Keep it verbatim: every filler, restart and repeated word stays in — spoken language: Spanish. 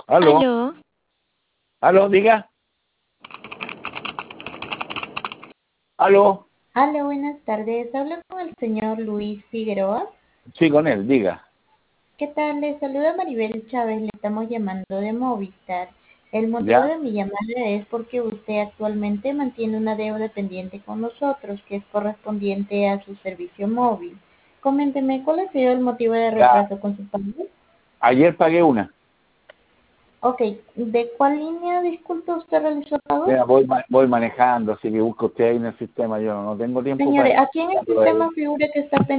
Aló, Aló, aló, diga. Aló, Hola, buenas tardes. Hablo con el señor Luis Figueroa. sí, con él, diga. ¿Qué tal? Le saluda Maribel Chávez. Le estamos llamando de Movistar. El motivo ¿Ya? de mi llamada es porque usted actualmente mantiene una deuda pendiente con nosotros que es correspondiente a su servicio móvil. Coménteme, ¿cuál ha sido el motivo de Ya. retraso con su pago? Ayer pagué una. Ok, ¿de cuál línea, disculpe, usted realizó el pago? Mira, voy, ma- voy manejando, así que busco usted ahí en el sistema. Yo no tengo tiempo para Señores, eso. aquí en Ya, el pero, eh, sistema figura que está pendiente